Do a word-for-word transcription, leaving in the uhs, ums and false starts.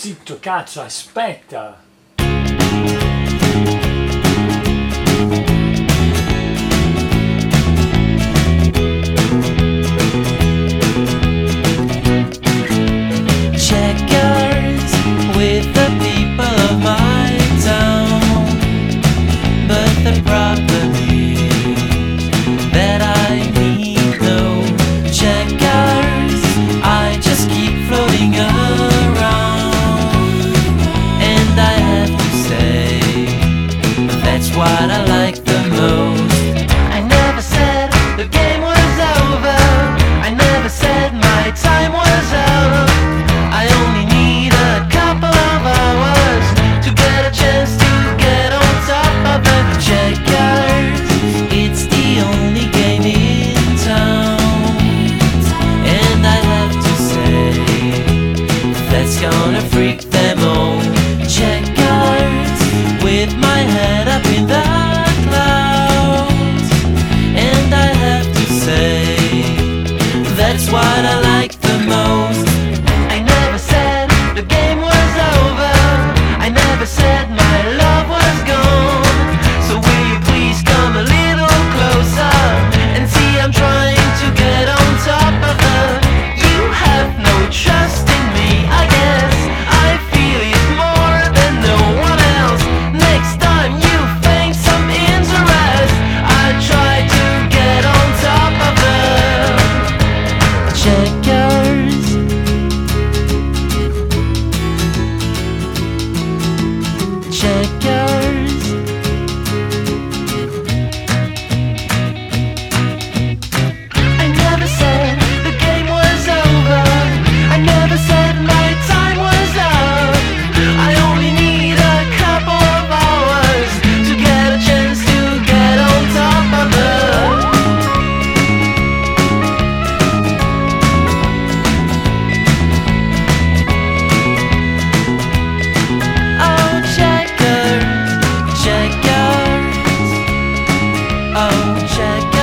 zitto, cazzo, aspetta. Checkers with the people of my town, but the problem is that I need no checkers. I just keep floating around, and I have to say that's what I like the most. I never said the game was over, I never said my time was up. I only need a couple of hours to get a chance to get on top of the checkers. It's the only game in town, and I have to say that's gonna freak them all. Checkers with my head up in the clouds, and I have to say that's what I like the most. I never said the game was over, I never said my love was gone. So will you please come a little closer and see I'm trying to get on top of her. You have no trust in me, I guess. I feel it more than no one else. Next time you feign some interest, I try to get on top of her. Checkers, checkers. I never said the game was over, I never said my time was up. I only need a couple of hours to get a chance to get on top of her. Oh, checkers, checkers. Oh, checkers.